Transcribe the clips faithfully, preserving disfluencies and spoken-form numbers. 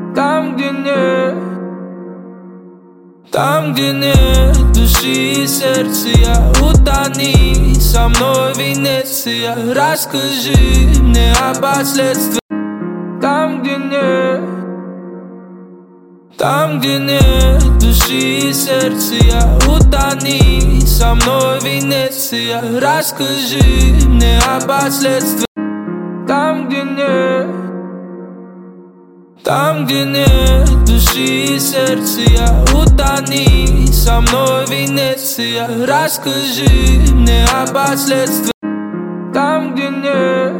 Там, где нет, там, где нет души и сердца, я утони со мной, Венеция. Расскажи мне о последствиях. Там, где нет, там, где нет души и сердца, я утони со мной, Венеция. Расскажи мне о последствиях. Там, где нет, там, где нет души и сердца, я утони со мной, Венеция. Расскажи мне о последствиях. Там, где нет,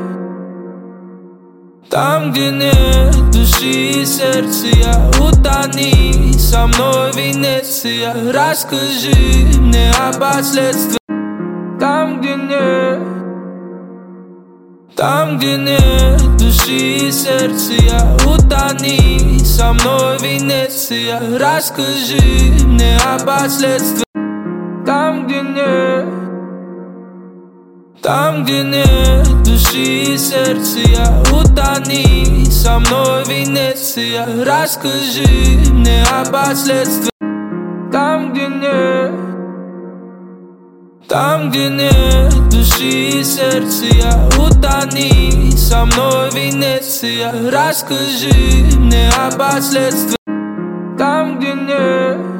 там, где нет души и сердца, я утони со мной, Венеция. Расскажи мне о последствиях. Там, где нет, там, где нет души и сердца, я утони со мной, Венеция. Расскажи мне о последствиях. Там, где нет, там, где нет души и сердца, я утони со мной, Венеция. Расскажи мне о последствиях. Там, где нет, там, где нет души и сердца, я утони со мной, Венеция. Расскажи мне о последствиях. Там, где нет.